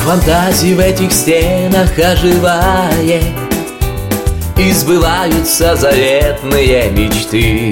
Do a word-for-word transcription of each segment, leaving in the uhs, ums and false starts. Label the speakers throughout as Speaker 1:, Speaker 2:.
Speaker 1: фантазии в этих стенах оживает, и сбываются заветные мечты.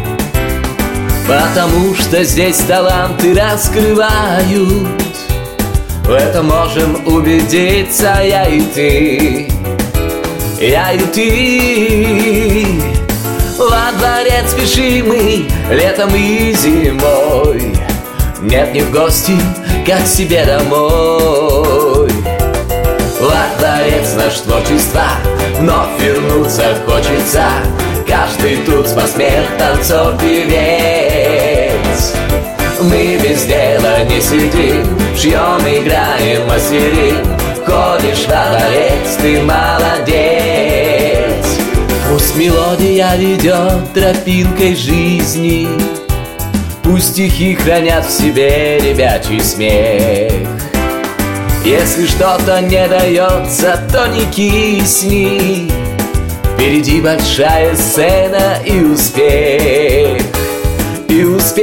Speaker 1: Потому что здесь таланты раскрывают, в этом можем убедиться я и ты, я и ты. Во дворец спешим мы летом и зимой, нет, не в гости, как к себе домой. Во дворец наш творчество вновь вернуться хочется, каждый тут спортсмен, танцор, певец. Мы без дела не сидим, шьем, играем, мастерим. Ходишь во дворец, ты молодец. Пусть мелодия ведет тропинкой жизни, пусть стихи хранят в себе ребячий смех. Если что-то не дается, то не кисни, впереди большая сцена и успех, и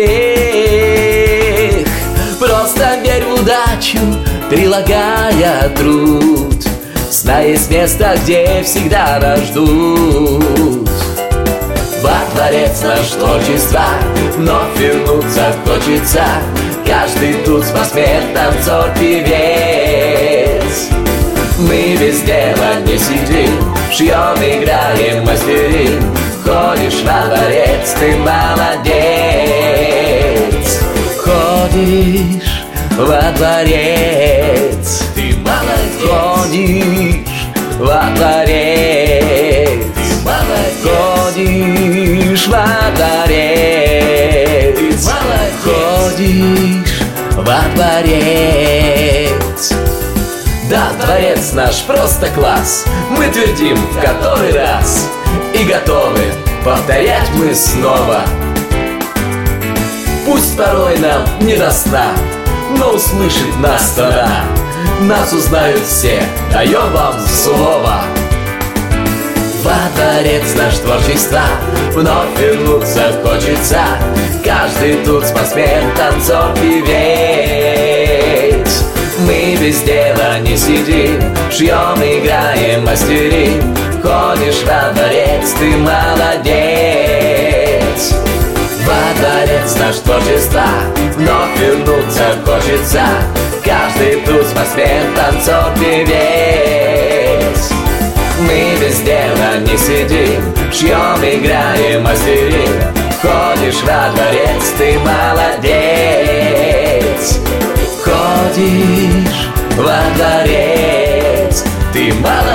Speaker 1: успех. Просто верь в удачу, прилагая труд. Сна есть место, где всегда нас ждут. Во дворец наш творчество вновь вернуться хочется, каждый тут спортсмен, танцор, певец. Мы без дела не сидим, шьем, играем, мастерим. Ходишь во дворец, ты молодец. Ходишь во дворец, ты молодец. Ходишь во дворец, ты молодец. Ходишь во дворец, ты молодец. Ходишь во дворец. Да, дворец наш просто класс, мы твердим в который раз и готовы повторять мы снова. Пусть порой нам не до сна, но услышит нас страна. Нас узнают все, даем вам слово. Во дворец наш творчество вновь вернуться хочется, каждый тут спортсмен, танцор, певец. Мы без дела не сидим, шьем, играем, мастерим. Ходишь во дворец, ты молодец. Во дворец наш творчество вновь вернуться хочется, каждый тут спортсмен, танцор, певец. Мы без дела не сидим, шьем, играем, мастерим. Ходишь во дворец, ты молодец. Ходишь во дворец, ты молодец.